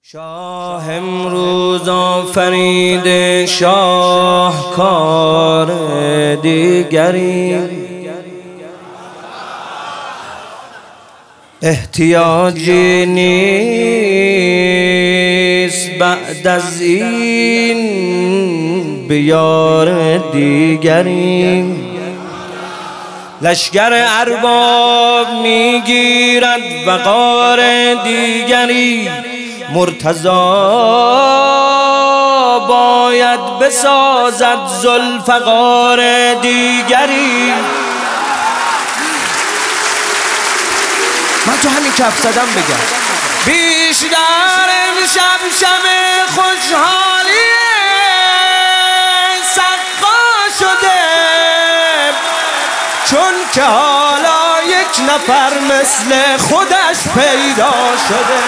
شاه امروز آفرید شاهکار دیگری، احتیاجی نیست بعد از این به یار دیگری. لشگر ارباب میگیرد وقار دیگری، مرتضی باید بسازد ذوالفقار دیگری. من تو همین کف زدم بگم بیشتر امشب شب خوشحالی سقا شده، چون که حالا یک نفر مثل خودش پیدا شده.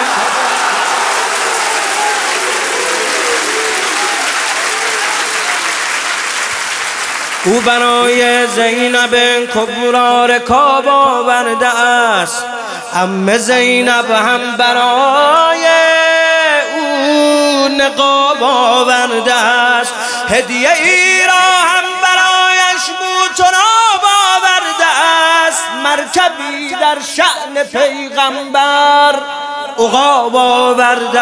او برای زینب کبری رکاب آورده است، عمه زینب هم برای او نقاب آورده است، هدیه ای را هم برایش بوتراب آورده است، مرکبی در شأن پیغمبر عقاب آورده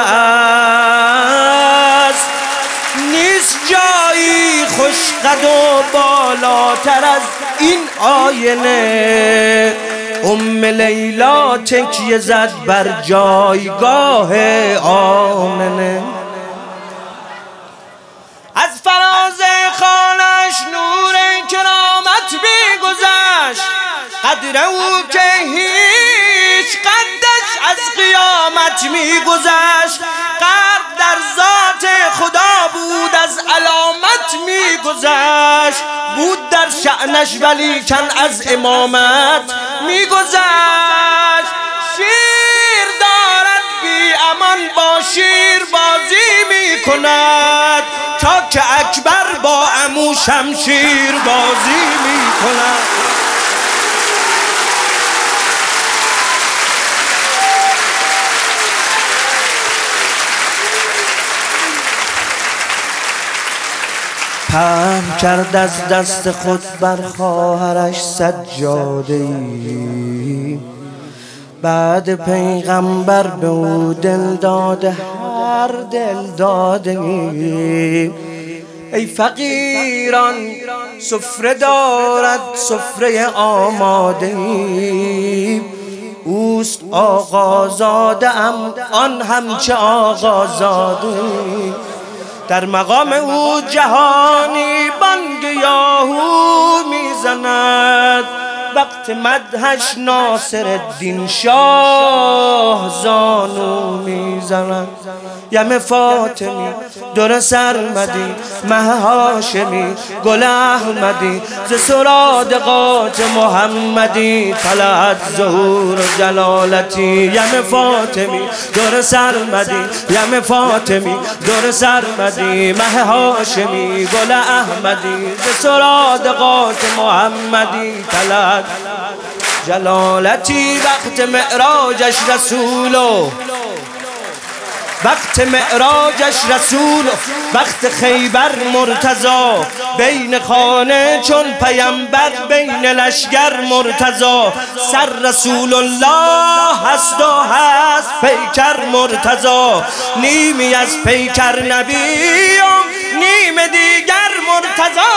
است. نیست جایی خوشقد و بالاتر از این آینه، ام لیلا تکیه زد بر جایگاه آمنه. از فراز خانش نور کرامت می‌گذشت، قدر او که هیچ قدش از قیامت می‌گذشت، قرب در ذات خدا بود از علامت می‌گذشت، بود در شأنش ولیکن از امامت می‌گذشت. شیر دارد بی امان با شیر بازی می‌کند، تا که اکبر با عمو شمشیر بازی می‌کند. پهن کرد از دست خود بر خواهرش سجاده‌ای، بعد پیغمبر به او دل داده هر دل داده‌ای. ای فقیران سفره دارد سفره آماده‌ای، اوست آقازاده ام آن همچه آقازاده، در مقام او جهانی بانگ یاهو میزند، وقت مدحش ناصر الدین شاه زانو میزند. یم فاطمی در سرمدی مه هاشمی گل احمدی، ز سرادقات محمدی طلعت ظهور جلالتی. یم فاطمی در سرمدی، یم فاطمی در سرمدی مه هاشمی گل احمدی، ز سرادقات محمدی طلعت جلالتی. وقت معراجش رسولو، وقت معراجش رسول، وقت خیبر مرتضی، بین خانه چون پیمبر بین لشگر مرتضی، سر رسول الله هست و هست پیکر مرتضی، نیمی از پیکر نبی و نیم دیگر مرتضی،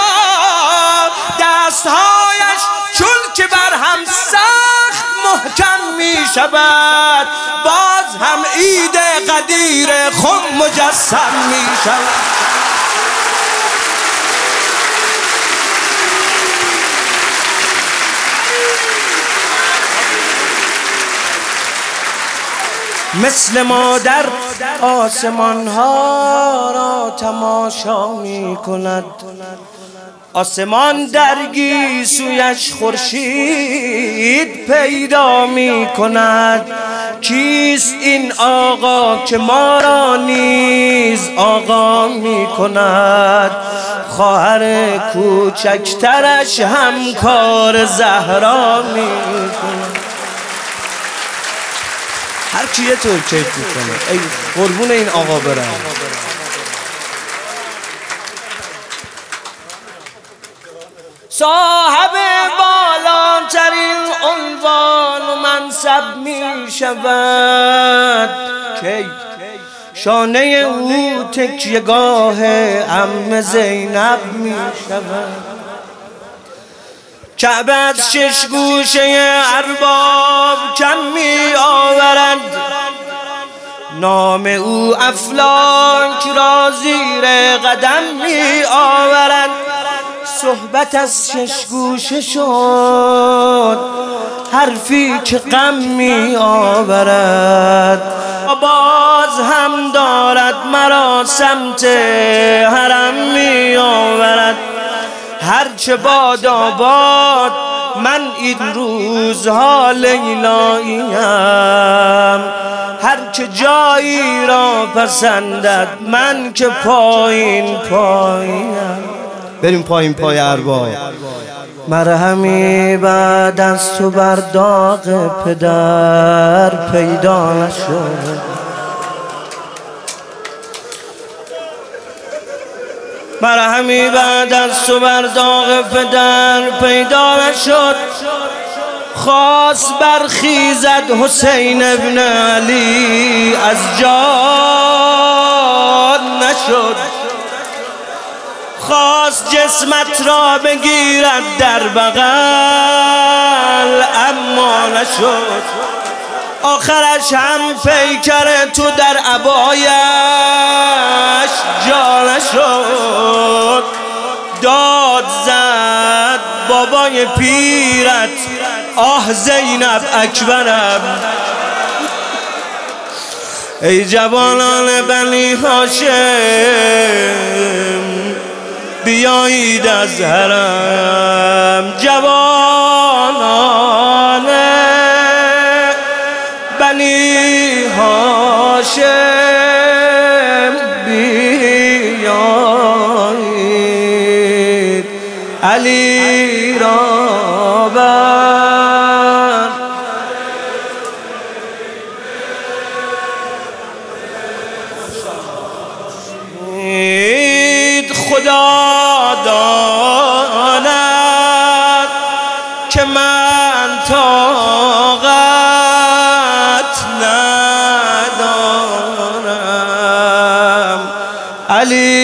دستهایش چون که بر هم سخت محکم می شود، باز هم عید قدیر خم مجسم می شود. مثل مادر آسمان ها را تماشا می کند، آسمان در گیسویش خورشید پیدا می کند. کیست این آقا که ما را نیز آقا می کند، خواهر کوچکترش هم کار زهرا می کند. هر کی یه طور کیف میکنه. ای قربون این آقا برم. صاحب بالاترین عنوان و منصب می شود کی شانه او تکیه‌گاه عم زینب می شود. کعبه از 6 گوشه ارباب کم می آورد، نام او افلاک را زیر قدم می آورد. صحبت از 6 گوشه شد، حرفی که غم می آورد. باز هم دارد مرا سمت حرم می آورد. هرچه باد آباد من این روزها لیلاییم، هر که جایی را پسندد من که پایین پاییم. بریم پایین پای ارباب. مرهمی بعد از تو بر داغ پدر پیدا نشد، مرهمی بعد از تو بر داغ پدر پیدا نشد. خواست برخیزد حسین ابن علی از جان نشد، خواست جسمت را بگیرد در بغل اما نشد. آخرش هم پیکر تو در عبایش جا نشد. داد زد بابای پیرت آه زینب اکبرم. ای جوانان بنی هاشم بیایید از حرم، جوانان بنی هاشم بیایید علی را بر خدا داند که من طاقت ندارم. علی